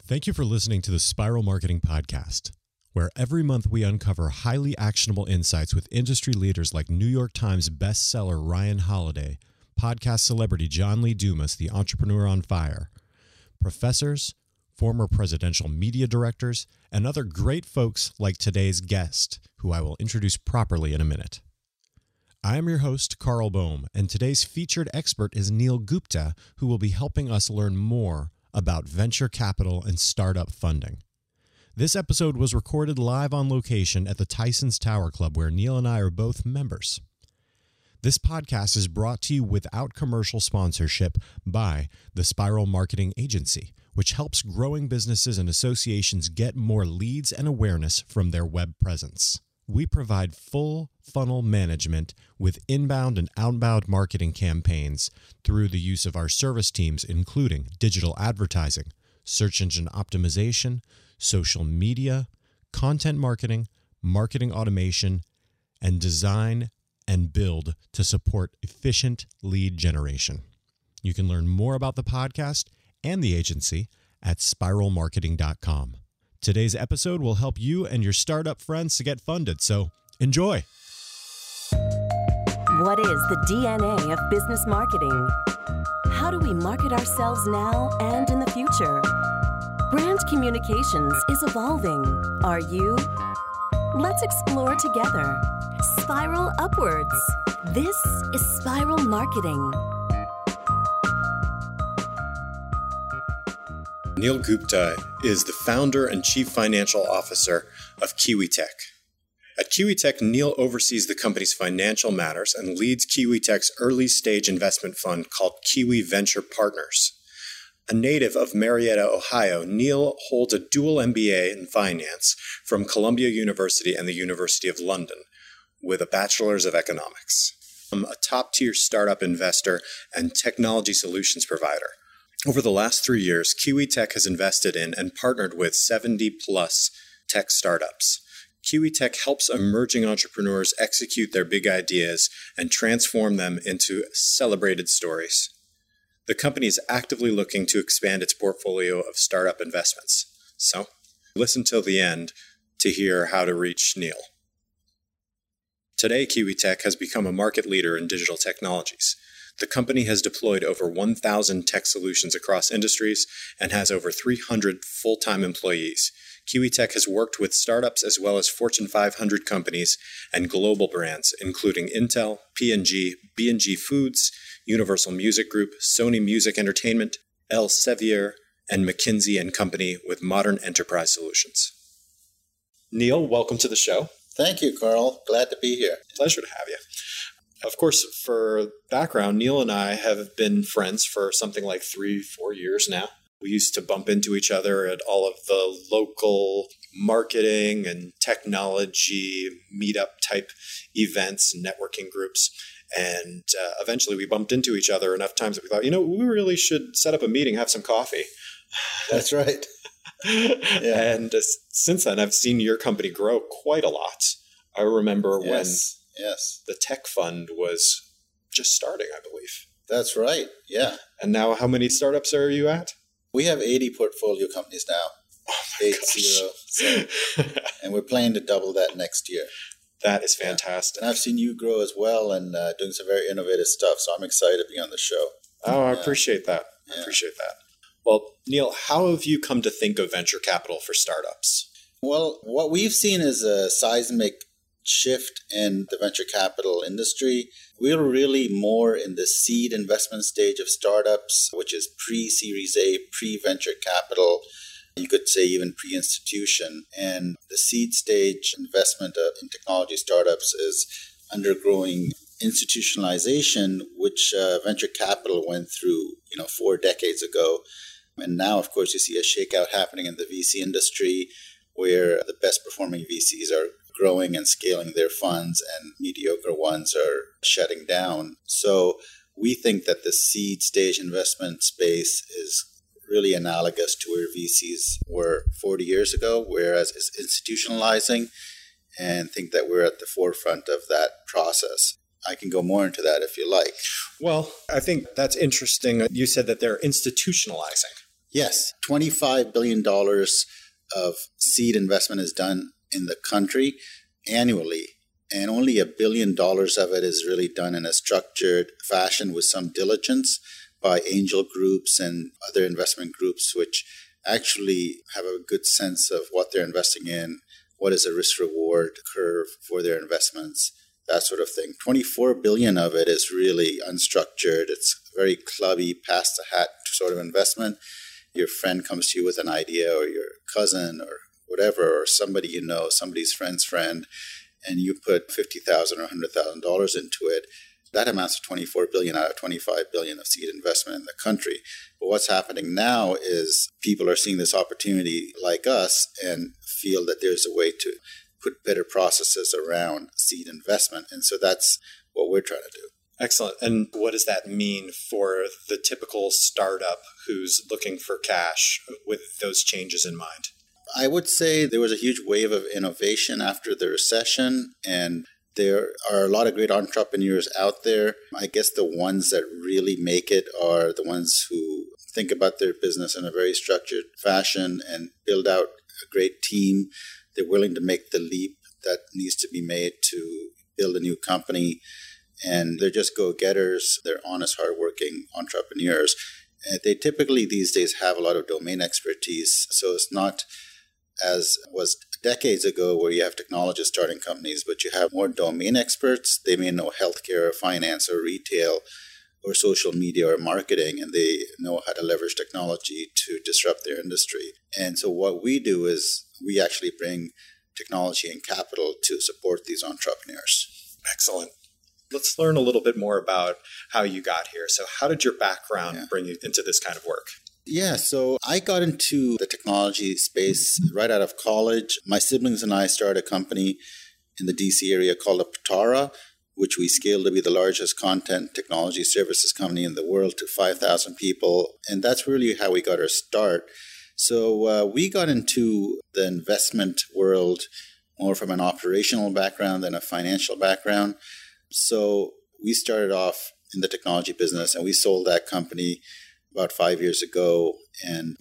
Thank you for listening to the Spiral Marketing Podcast, where every month we uncover highly actionable insights with industry leaders like New York Times bestseller Ryan Holiday, podcast celebrity John Lee Dumas, the entrepreneur on fire, professors, former presidential media directors, and other great folks like today's guest, who I will introduce properly in a minute. I am your host, Carl Bohm, and today's featured expert is Neil Gupta, who will be helping us learn more about venture capital and startup funding. This episode was recorded live on location at the Tysons Tower Club, where Neil and I are both members. This podcast is brought to you without commercial sponsorship by the Spiral Marketing Agency, which helps growing businesses and associations get more leads and awareness from their web presence. We provide full funnel management with inbound and outbound marketing campaigns through the use of our service teams, including digital advertising, search engine optimization, social media, content marketing, marketing automation, and design and build to support efficient lead generation. You can learn more about the podcast and the agency at spiralmarketing.com. Today's episode will help you and your startup friends to get funded, so enjoy. What is the DNA of business marketing? How do we market ourselves now and in the future? Brand communications is evolving. Are you? Let's explore together. Spiral upwards. This is Spiral Marketing. Neil Gupta is the founder and chief financial officer of Kiwitech. At Kiwitech, Neil oversees the company's financial matters and leads Kiwitech's early-stage investment fund called Kiwi Venture Partners. A native of Marietta, Ohio, Neil holds a dual MBA in finance from Columbia University and the University of London, with a bachelor's of economics. A top-tier startup investor and technology solutions provider. Over the last 3 years, Kiwitech has invested in and partnered with 70-plus tech startups. Kiwitech helps emerging entrepreneurs execute their big ideas and transform them into celebrated stories. The company is actively looking to expand its portfolio of startup investments. So, listen till the end to hear how to reach Neil. Today, Kiwitech has become a market leader in digital technologies. The company has deployed over 1,000 tech solutions across industries and has over 300 full-time employees. Kiwitech has worked with startups as well as Fortune 500 companies and global brands, including Intel, P&G, B&G Foods, Universal Music Group, Sony Music Entertainment, Elsevier, and McKinsey & Company with modern enterprise solutions. Neil, welcome to the show. Thank you, Carl. Glad to be here. Pleasure to have you. Of course, for background, Neil and I have been friends for something like 3-4 years now. We used to bump into each other at all of the local marketing and technology meetup type events and networking groups. And eventually we bumped into each other enough times that we thought, we really should set up a meeting, have some coffee. That's right. Yeah. And since then, I've seen your company grow quite a lot. I remember when the tech fund was just starting, I believe. That's right. Yeah. And now how many startups are you at? We have 80 portfolio companies now. Oh my 80. gosh. And we're planning to double that next year. That is fantastic. And I've seen you grow as well and doing some very innovative stuff. So I'm excited to be on the show. Oh, I appreciate that. I appreciate that. Well, Neil, how have you come to think of venture capital for startups? Well, what we've seen is a seismic shift in the venture capital industry. We're really more in the seed investment stage of startups, which is pre-Series A, pre-venture capital. You could say even pre-institution. And the seed stage investment in technology startups is undergoing institutionalization, which venture capital went through, 4 decades ago. And now, of course, you see a shakeout happening in the VC industry where the best performing VCs are growing and scaling their funds and mediocre ones are shutting down. So we think that the seed stage investment space is really analogous to where VCs were 40 years ago, whereas it's institutionalizing, and think that we're at the forefront of that process. I can go more into that if you like. Well, I think that's interesting. You said that they're institutionalizing. Yes, $25 billion of seed investment is done in the country annually, and only $1 billion of it is really done in a structured fashion with some diligence by angel groups and other investment groups, which actually have a good sense of what they're investing in, what is a risk-reward curve for their investments, that sort of thing. 24 billion of it is really unstructured. It's very clubby, pass-the-hat sort of investment. Your friend comes to you with an idea, or your cousin or whatever, or somebody you know, somebody's friend's friend, and you put $50,000 or $100,000 into it. That amounts to 24 billion out of 25 billion of seed investment in the country. But what's happening now is people are seeing this opportunity like us and feel that there's a way to put better processes around seed investment. And so that's what we're trying to do. Excellent. And what does that mean for the typical startup who's looking for cash with those changes in mind? I would say there was a huge wave of innovation after the recession, and there are a lot of great entrepreneurs out there. I guess the ones that really make it are the ones who think about their business in a very structured fashion and build out a great team. They're willing to make the leap that needs to be made to build a new company. And they're just go-getters. They're honest, hardworking entrepreneurs. And they typically these days have a lot of domain expertise. So it's not as was decades ago where you have technologists starting companies, but you have more domain experts. They may know healthcare or finance or retail or social media or marketing, and they know how to leverage technology to disrupt their industry. And so what we do is we actually bring technology and capital to support these entrepreneurs. Excellent. Let's learn a little bit more about how you got here. So how did your background bring you into this kind of work? Yeah, so I got into the technology space right out of college. My siblings and I started a company in the DC area called Aptara, which we scaled to be the largest content technology services company in the world to 5,000 people. And that's really how we got our start. So we got into the investment world more from an operational background than a financial background. So we started off in the technology business, and we sold that company about 5 years ago. And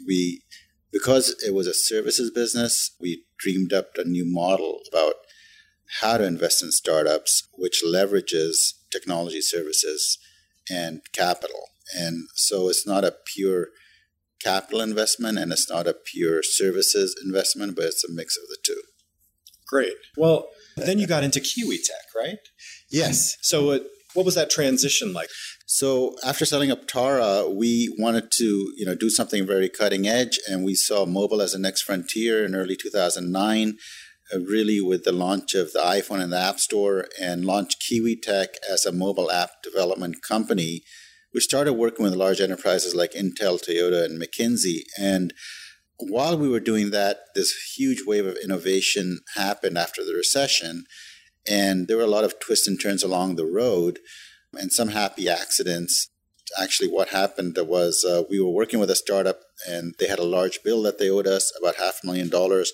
because it was a services business, we dreamed up a new model about how to invest in startups, which leverages technology services and capital. And so it's not a pure capital investment, and it's not a pure services investment, but it's a mix of the two. Great. Well, then you got into Kiwi Tech, right? Yes. So what was that transition like? So after selling Aptara, we wanted to do something very cutting edge, and we saw mobile as the next frontier in early 2009, really with the launch of the iPhone and the App Store, and launched Kiwi Tech as a mobile app development company. We started working with large enterprises like Intel, Toyota, and McKinsey. And while we were doing that, this huge wave of innovation happened after the recession. And there were a lot of twists and turns along the road and some happy accidents. Actually, what happened was we were working with a startup, and they had a large bill that they owed us, about $500,000.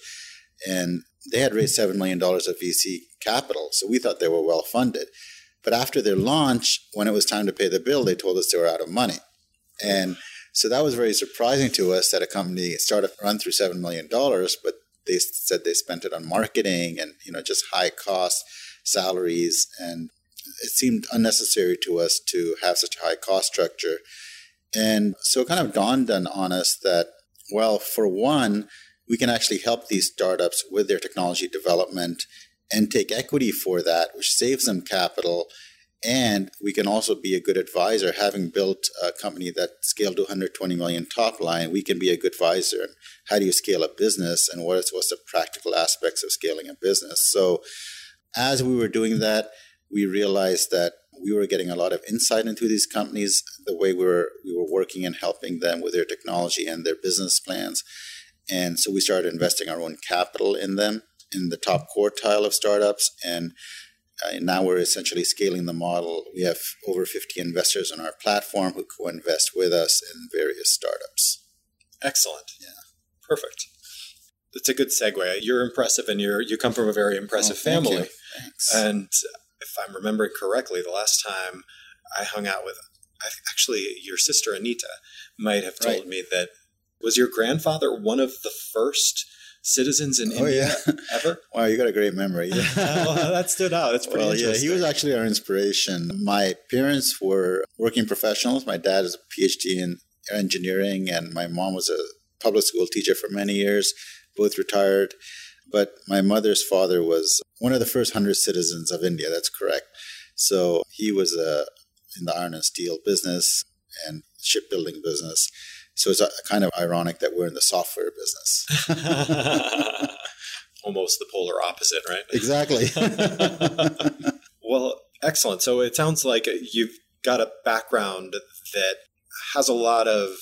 And they had raised $7 million of VC capital. So we thought they were well funded. But after their launch, when it was time to pay the bill, they told us they were out of money. And so that was very surprising to us that a startup run through $7 million, but they said they spent it on marketing and just high cost salaries. And it seemed unnecessary to us to have such a high cost structure. And so it kind of dawned on us that, well, for one, we can actually help these startups with their technology development and take equity for that, which saves them capital. And we can also be a good advisor. Having built a company that scaled to 120 million top line, we can be a good advisor. How do you scale a business, and what's the practical aspects of scaling a business? So as we were doing that, we realized that we were getting a lot of insight into these companies, the way we were working and helping them with their technology and their business plans. And so we started investing our own capital in them, in the top quartile of startups. And now we're essentially scaling the model. We have over 50 investors on our platform who co-invest with us in various startups. Excellent. Yeah. Perfect. That's a good segue. You're impressive, and you come from a very impressive family. You. Thanks. And if I'm remembering correctly, the last time I hung out with, actually, your sister Anita might have told me that Was your grandfather one of the first citizens in India ever? Wow, you got a great memory. Yeah. Well, that stood out. That's pretty interesting. Yeah, he was actually our inspiration. My parents were working professionals. My dad is a PhD in engineering, and my mom was a public school teacher for many years, both retired. But my mother's father was one of the first 100 citizens of India. That's correct. So he was in the iron and steel business and shipbuilding business. So it's kind of ironic that we're in the software business. Almost the polar opposite, right? Exactly. Well, excellent. So it sounds like you've got a background that has a lot of,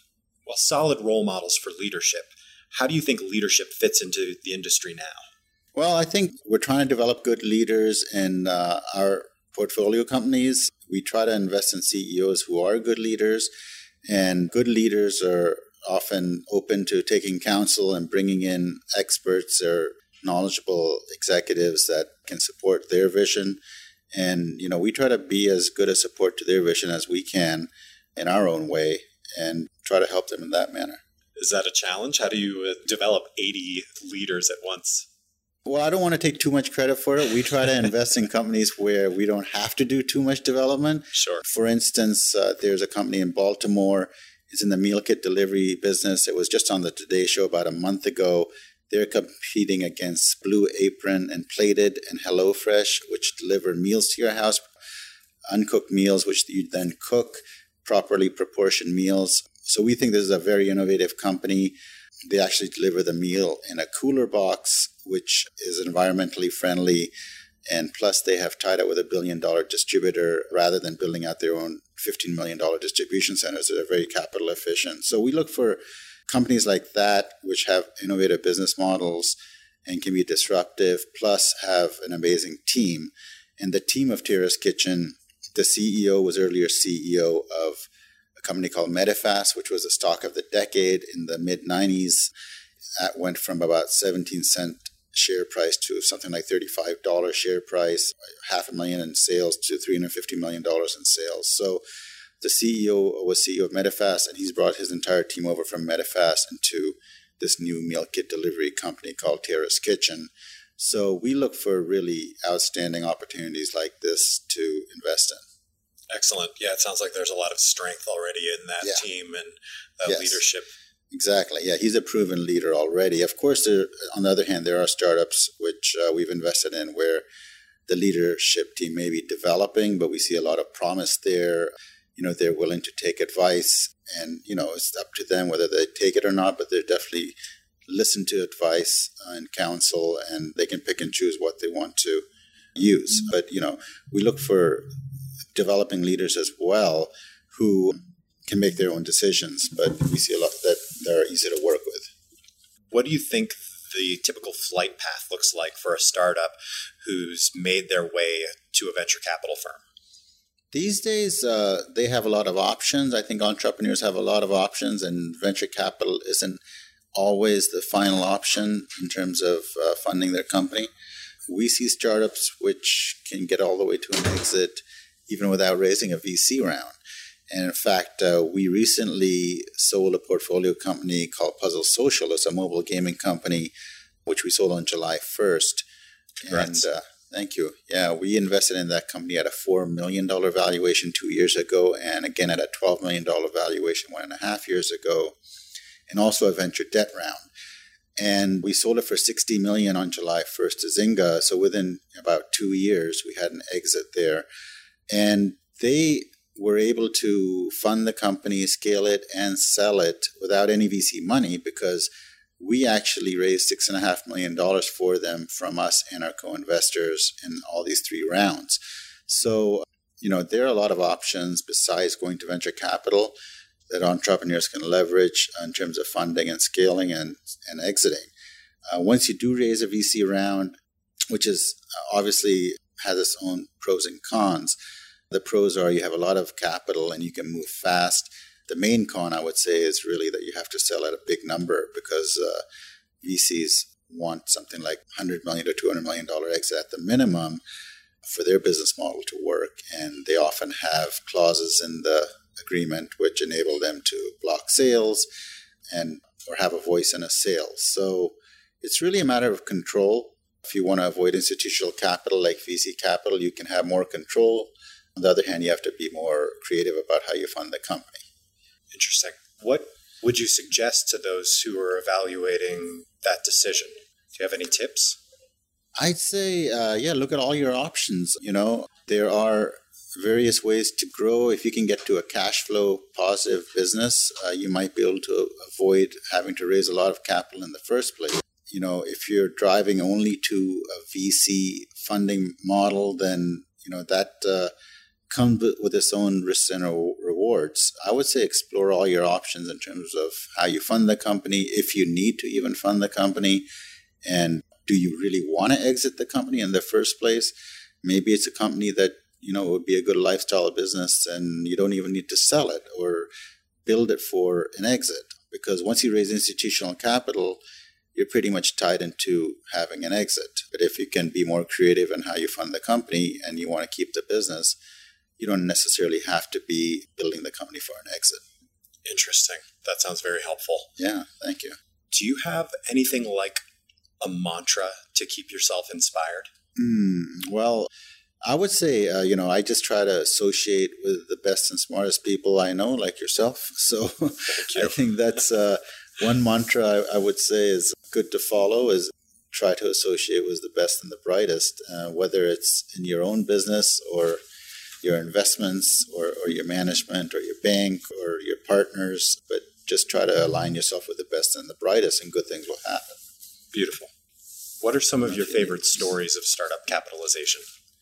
solid role models for leadership. How do you think leadership fits into the industry now? Well, I think we're trying to develop good leaders in our portfolio companies. We try to invest in CEOs who are good leaders, and good leaders are often open to taking counsel and bringing in experts or knowledgeable executives that can support their vision. And, we try to be as good a support to their vision as we can in our own way and try to help them in that manner. Is that a challenge? How do you develop 80 leaders at once? Well, I don't want to take too much credit for it. We try to invest in companies where we don't have to do too much development. Sure. For instance, there's a company in Baltimore. It's in the meal kit delivery business. It was just on the Today Show about a month ago. They're competing against Blue Apron and Plated and HelloFresh, which deliver meals to your house, uncooked meals, which you then cook, properly proportioned meals. So we think this is a very innovative company. They actually deliver the meal in a cooler box, which is environmentally friendly. And plus, they have tied up with $1 billion distributor rather than building out their own $15 million distribution centers that are very capital efficient. So we look for companies like that, which have innovative business models and can be disruptive, plus have an amazing team. And the team of Terrace Kitchen, the CEO was earlier CEO of a company called Medifast, which was a stock of the decade in the mid-90s. That went from about 17-cent share price to something like $35 share price, $500,000 in sales to $350 million in sales. So the CEO was CEO of Medifast, and he's brought his entire team over from Medifast into this new meal kit delivery company called Terrace Kitchen. So we look for really outstanding opportunities like this to invest in. Excellent. Yeah, it sounds like there's a lot of strength already in that team and that leadership. Exactly. Yeah, he's a proven leader already. Of course, on the other hand, there are startups which we've invested in where the leadership team may be developing, but we see a lot of promise there. They're willing to take advice, and, it's up to them whether they take it or not, but they're definitely listen to advice and counsel, and they can pick and choose what they want to use. But, we look for developing leaders as well who can make their own decisions, but we see a lot that they're easy to work with. What do you think the typical flight path looks like for a startup who's made their way to a venture capital firm? These days, they have a lot of options. I think entrepreneurs have a lot of options, and venture capital isn't always the final option in terms of funding their company. We see startups which can get all the way to an exit even without raising a VC round. And in fact, we recently sold a portfolio company called Puzzle Social. It's a mobile gaming company, which we sold on July 1st. Congrats. And thank you. Yeah, we invested in that company at a $4 million valuation 2 years ago, and again at a $12 million valuation 1.5 years ago, and also a venture debt round. And we sold it for $60 million on July 1st to Zynga. So within about 2 years, we had an exit there. And they were able to fund the company, scale it, and sell it without any VC money because we actually raised $6.5 million for them from us and our co-investors in all these 3 rounds. So, there are a lot of options besides going to venture capital that entrepreneurs can leverage in terms of funding and scaling and exiting. Once you do raise a VC round, which is obviously has its own pros and cons. The pros are you have a lot of capital and you can move fast. The main con, I would say, is really that you have to sell at a big number because VCs want something like $100 million to $200 million exit at the minimum for their business model to work. And they often have clauses in the agreement which enable them to block sales and or have a voice in a sale. So it's really a matter of control. If you want to avoid institutional capital like VC capital, you can have more control. On the other hand, you have to be more creative about how you fund the company. Interesting. What would you suggest to those who are evaluating that decision? Do you have any tips? I'd say, look at all your options. There are various ways to grow. If you can get to a cash flow positive business, you might be able to avoid having to raise a lot of capital in the first place. If you're driving only to a VC funding model, then, that comes with its own risks and rewards. I would say explore all your options in terms of how you fund the company, if you need to even fund the company, and do you really want to exit the company in the first place? Maybe it's a company that, would be a good lifestyle business and you don't even need to sell it or build it for an exit. Because once you raise institutional capital, you're pretty much tied into having an exit. But if you can be more creative in how you fund the company and you want to keep the business, you don't necessarily have to be building the company for an exit. Interesting. That sounds very helpful. Yeah, thank you. Do you have anything like a mantra to keep yourself inspired? Well, I would say, I just try to associate with the best and smartest people I know, like yourself. So I think that's one mantra I would say is good to follow, is try to associate with the best and the brightest, whether it's in your own business or your investments or your management or your bank or your partners, but just try to align yourself with the best and the brightest and good things will happen. Beautiful. What are some of your favorite stories of startup capitalization?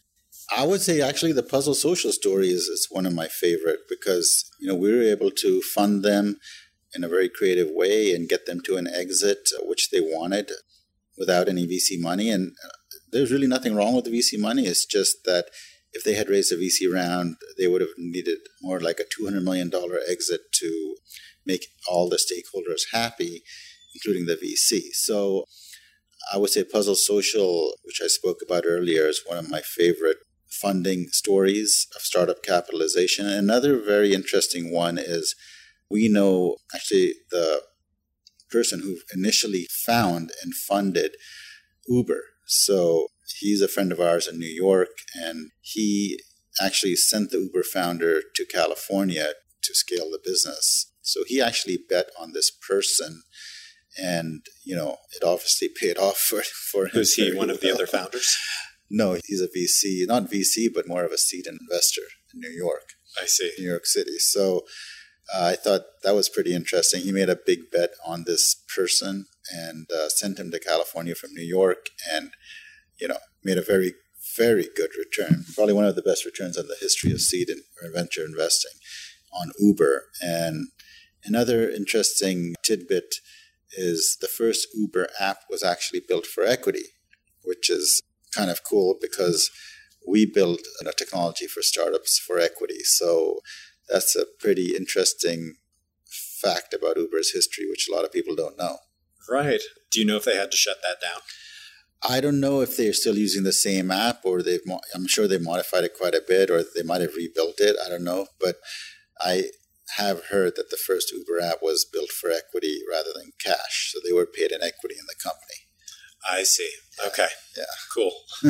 I would say actually the Puzzle Social story is one of my favorite because, we were able to fund them in a very creative way and get them to an exit, which they wanted without any VC money. And there's really nothing wrong with the VC money. It's just that if they had raised a VC round, they would have needed more like a $200 million exit to make all the stakeholders happy, including the VC. So I would say Puzzle Social, which I spoke about earlier, is one of my favorite funding stories of startup capitalization. And another very interesting one is we know actually the person who initially found and funded Uber. So he's a friend of ours in New York, and he actually sent the Uber founder to California to scale the business. So he actually bet on this person, and, it obviously paid off for him. Was he one of the other founders? No, he's a VC, not VC, but more of a seed investor in New York. I see. New York City. So I thought that was pretty interesting. He made a big bet on this person and sent him to California from New York and, made a very, very good return. Probably one of the best returns in the history of seed or venture investing on Uber. And another interesting tidbit is the first Uber app was actually built for equity, which is kind of cool because we build technology for startups for equity. So that's a pretty interesting fact about Uber's history, which a lot of people don't know. Right. Do you know if they had to shut that down? I don't know if they're still using the same app or I'm sure they modified it quite a bit or they might have rebuilt it. I don't know. But I have heard that the first Uber app was built for equity rather than cash. So they were paid in equity in the company. I see. Okay. Yeah. Cool.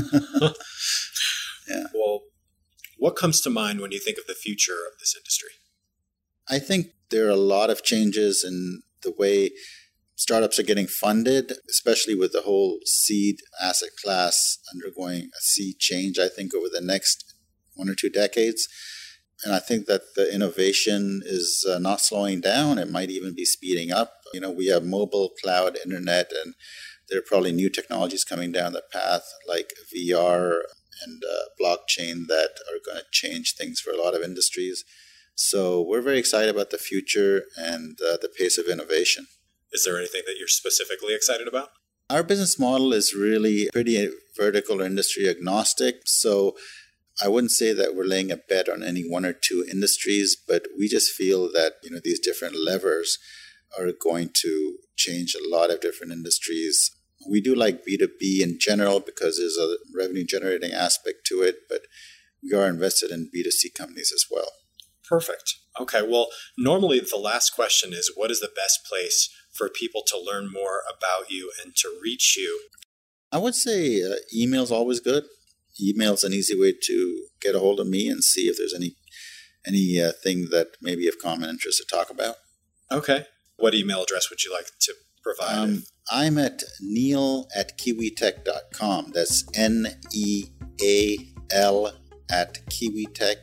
Yeah. Well, what comes to mind when you think of the future of this industry? I think there are a lot of changes in the way startups are getting funded, especially with the whole seed asset class undergoing a sea change, I think, over the next 1 or 2 decades. And I think that the innovation is not slowing down. It might even be speeding up. We have mobile, cloud, internet, and there are probably new technologies coming down the path like VR and blockchain that are going to change things for a lot of industries. So we're very excited about the future and the pace of innovation. Is there anything that you're specifically excited about? Our business model is really pretty vertical or industry agnostic. So I wouldn't say that we're laying a bet on any 1 or 2 industries, but we just feel that these different levers are going to change a lot of different industries. We do like B2B in general because there's a revenue generating aspect to it, but we are invested in B2C companies as well. Perfect. Okay. Well, normally the last question is, what is the best place for people to learn more about you and to reach you? I would say email's always good. Email's an easy way to get a hold of me and see if there's any thing that may be of common interest to talk about. Okay. What email address would you like to provide? I'm at neil@kiwitech.com. That's NEAL at kiwitech,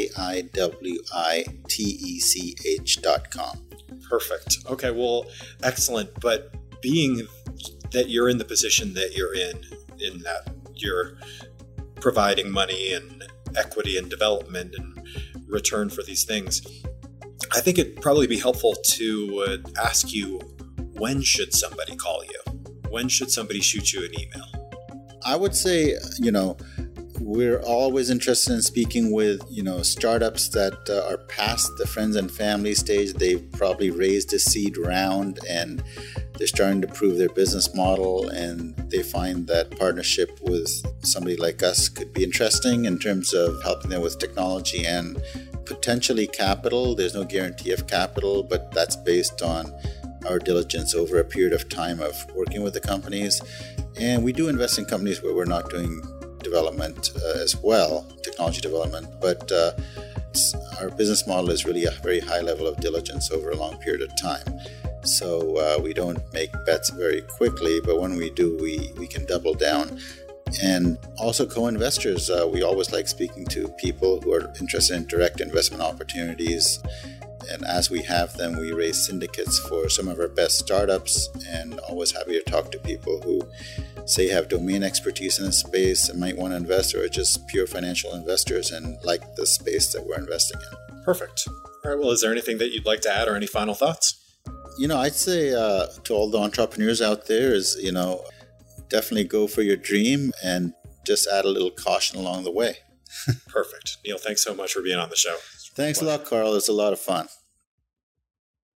KIWITECH.com. Perfect. Okay, well, excellent. But being that you're in the position that you're in that you're providing money and equity and development and return for these things, I think it'd probably be helpful to ask you, when should somebody call you? When should somebody shoot you an email? I would say, we're always interested in speaking with, startups that are past the friends and family stage. They've probably raised a seed round and they're starting to prove their business model, and they find that partnership with somebody like us could be interesting in terms of helping them with technology and potentially capital. There's no guarantee of capital, but that's based on our diligence over a period of time of working with the companies. And we do invest in companies where we're not doing development as well, technology development, but our business model is really a very high level of diligence over a long period of time. So we don't make bets very quickly, but when we do, we can double down. And also co-investors, we always like speaking to people who are interested in direct investment opportunities. And as we have them, we raise syndicates for some of our best startups, and always happy to talk to people who say have domain expertise in the space and might want to invest, or are just pure financial investors and like the space that we're investing in. Perfect. All right. Well, is there anything that you'd like to add or any final thoughts? I'd say to all the entrepreneurs out there is, definitely go for your dream and just add a little caution along the way. Perfect. Neil, thanks so much for being on the show. Thanks a lot, Carl. It's a lot of fun.